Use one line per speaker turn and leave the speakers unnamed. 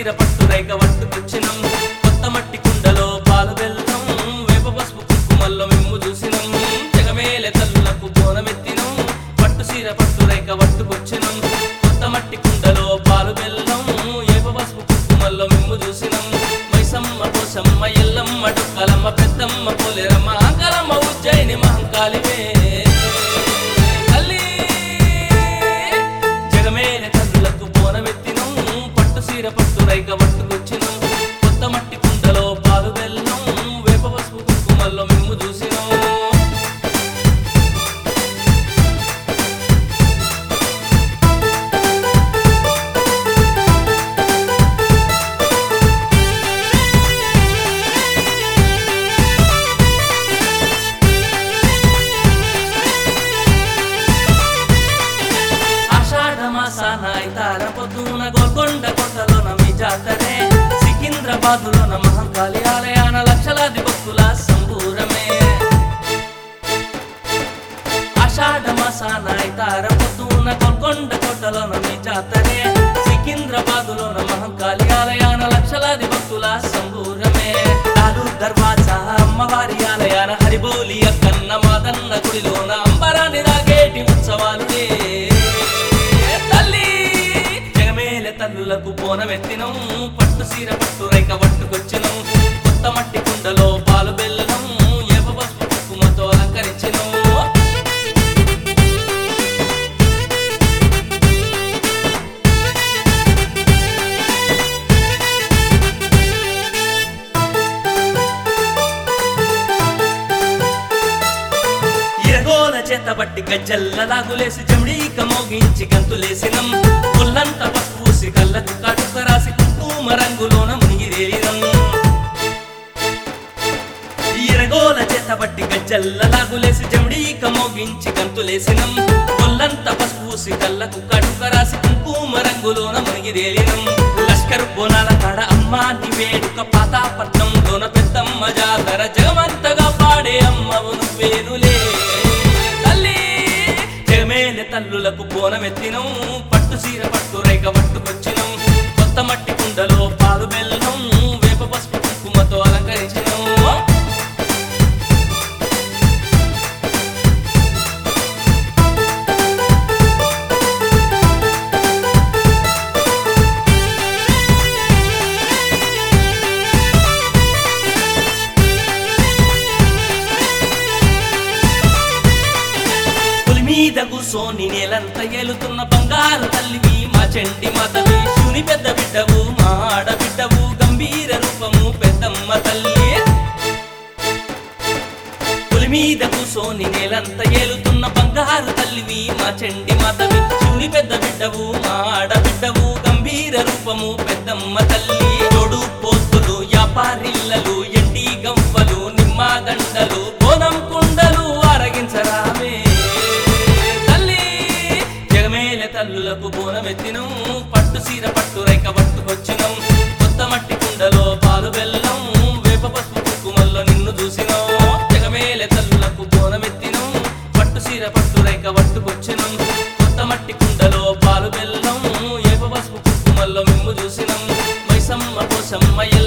సీర పట్టు రైక పట్టుకొచ్చినం కొత్త మట్టి కుండలో పాలు బెల్లం వేప పసుపు కుంకుమల్లో మిమ్ము చూసినం జగమేలె తల్లులకు బోనమెత్తినం పట్టు సీర పట్టు రైక పట్టుకొచ్చినం కొత్త మట్టి కుండలో పాలు బెల్లం వేప పసుపు కుంకుమల్లో మిమ్ము చూసినం మైసమ్మ కోసమ్మ ఎల్లమ్మ డొక్కలమ్మ పెద్దమ్మ పోలేరమ్మ అంకలమ్మ ఉజ్జయిని మహంకాళివే తల్లి జగమేలె తల్లులకు బోనమెత్తినం పట్టు సీర పట్టు రైక పట్టుకొచ్చినం కొత్త మట్టి కుండలో పాలు బెల్లం వేప పసుపు కుంకుమల్లో మిమ్ము చూసినం సానాయితార పొద్దున గోల్కొండ కోటలోన మీ జాతరే సికింద్రాబాదులోన మహంకాళి ఆలయాన లక్షలాది భక్తుల సంబూరమే ఆషాఢ మాసానాయితార పొద్దున గోల్కొండ కోటలోన మీ జాతరే సికింద్రాబాదులోన మహంకాళి ఆలయాన లక్షలాది భక్తుల సంబూరమే తాలు దర్వాజా అమ్మవారి ఆలయాన హరిబోలి అక్కన్న మాదన్న గుడిలోన అంబరాన్ని రాగేటి ఉత్సవాలునే తల్లులకు బోనమెత్తినం పట్టు సీర పట్టు రైక పట్టుకొచ్చినం కొత్త మట్టి కుండలో పాలు బెల్లం వేప పసుపు కుంకుమతో అలంకరించినం ఇరగోల చేత బట్టి గజ్జల్ల లాగులేసి జమిడీక మోగించి గంతులేసినం పుల్లంత పసుపూసి కళ్ళకు కాటుక రాసి కుంకుమ రంగులోన మునిగిరేలినం ఇరగోల చేత బట్టి గజ్జల్ల లాగులేసి జమిడీక మోగించి గంతులేసినం పుల్లంత పసుపూసి కళ్ళకు కాటుక రాసి కుంకుమ రంగులోన మునిగిరేలినం లష్కరు బోనాల కాడ అమ్మాని వేడుక పాతాపట్నంలోన పెద్దమ్మ జాతర జగమంతగా పాడే అమ్మవు నువ్వేనులే తల్లులకు బోనమెత్తినం పట్టు సీర పట్టు రైక పట్టుకొచ్చినం కొత్త మట్టి కుండలో పాలు బెల్లం వేప పసుపు కుంకుమతో అలంకరించినం మీద కూసోని నేలంత ఏలుతున్న బంగారు తల్లివి మా చెండి మాతవి శివుని పెద్ద బిడ్డవు మా ఆడబిడ్డవు గంభీర రూపము పెద్దమ్మ తల్లి పులి మీద కూసోని నేలంత ఏలుతున్న బంగారు తల్లివి మా చెండి మాతవి శివుని పెద్ద బిడ్డవు మా ఆడబిడ్డవు గంభీర రూపము పెద్దమ్మ తల్లి తోడు పోతులు యాపారిల్లలు ఎండి గంపలు నిమ్మదండలు బోనం కుండలు అరగించరామే తల్లులకు బోనమెత్తినం పట్టు సీర పట్టు రైక పట్టుకొచ్చినం కొత్త మట్టి కుండలో పాలు బెల్లం వేప పసుపు కుంకుమల్లో నిన్ను చూసినం జగమేలె తల్లులకు బోనమెత్తినం పట్టు సీర పట్టు రైక పట్టుకొచ్చినం కొత్త మట్టి కుండలో పాలు బెల్లం వేప పసుపు కుంకుమల్లో మిమ్ము చూసినం మైసమ్మ కోసమ్మ